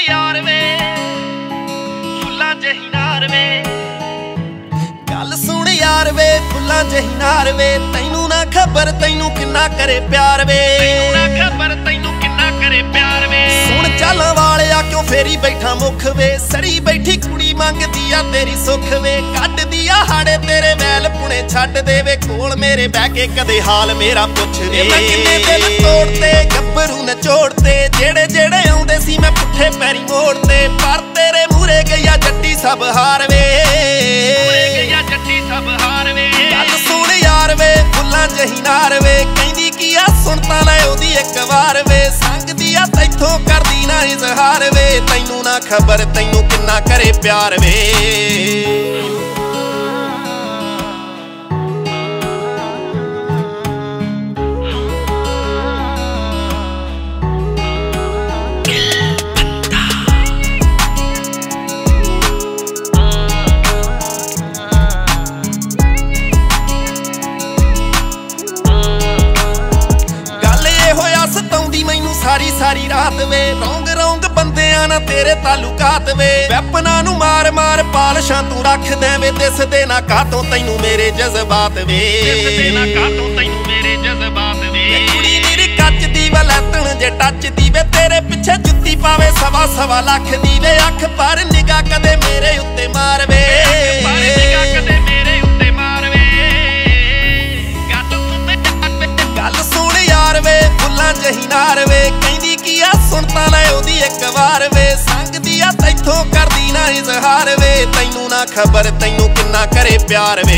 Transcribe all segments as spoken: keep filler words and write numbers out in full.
यार वे फुल्लां जही नार वे गल सुन यार वे फुल्लां जही नार वे तैनू ना खबर तैनू किन्ना करे प्यार वे तैनू ना खबर तैनू किन्ना करे प्यार वे सुन चल वालिया क्यों फेरी बैठा मुख वे सड़ी बैठी कुड़ी मंगदी आ तेरी सुख वे कट दिया हाड़े तेरे वैल पुणे छड्ड देवे कोल मेरे बह के कदे हाल मेरा पुछ वे मैं किन्ने दिल तोड़ते गब्बरू ने छोड़ते जेड़े जेड़े आउंदे सी मैं पुट्ठे पैरी मोड़ते पर तेरे मूरे गईया जट्टी सब हार वे मूरे गईया जट्टी सब हार वे गल सुन यार वे फुल्लां जही नार वे कहंदी की आ सुन तां लै ओदी इक वार वे संगदी आ तैथों करदी ना इजहार वे तैनू ना खबर तैनू किन्ना करे प्यार वे सारी सारी रात वे रौंग रौंग बंदियां ना तेरे तालुकात वे वैपना नू मार मार पालशां तू रख दे वे दिसदे ना कातों तैनू मेरे जज्बात वे दिसदे ना कातों तैनू मेरे जज्बात वे कुड़ी मेरी कच दी वलैतन जे टच दी वे तेरे पिछे जुत्ती पावे सवा सवा लख दी वे अख पर निगाह कदे मेरे उत्ते मार वे पर निगाह कदे मेरे उत्ते मार वे गल सुन यार वे फुल्लां जही नार वे कहंदी की आ सुन तां लै ओदी इक वार वे संगदी आ तैथों करदी ना इजहार वे तैनू ना खबर तैनू किन्ना करे प्यार वे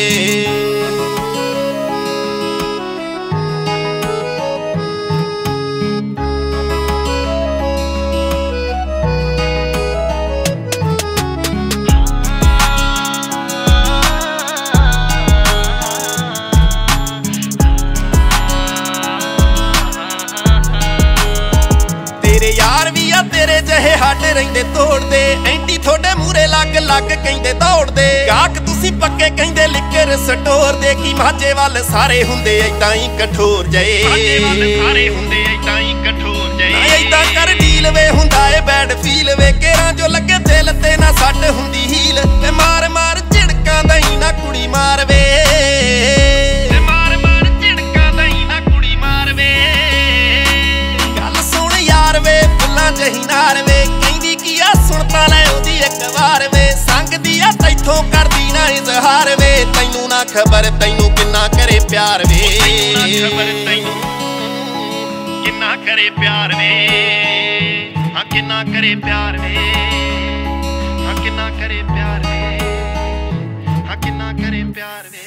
यार भी आ तेरे जहे हट रहिंदे तोड़दे एंटी थोड़े मूरे लग लग कहंदे दौड़दे गाहक तुसी पक्के कहंदे लिकर स्टोर दे की माजे वाल सारे हुंदे ऐदां ही कठोर जए माजे वाल सारे हुंदे ऐदां ही कठोर जए ऐदां कर डील वे हुंदा ए बैड फील वे केरां जो लगे दिल ते ना सट हुंदी हील ते मार मार झिड़कां दई ना कुड़ी मार वे ते मार मार झिड़कां दई ना कुड़ी मार वे गल सुन यार वे फुल्लां जही नार वे कहंदी की आ सुन तां लै ओदी इक वार वे संगदी आ तैथों करदी ना इजहार वे तैनू ना खबर तैनू किन्ना करे प्यार वे तैनू ना खबर तैनू किन्ना करे प्यार वे हां किन्ना करे प्यार वे हां किन्ना करे प्यार वे हां किन्ना करे प्यार वे।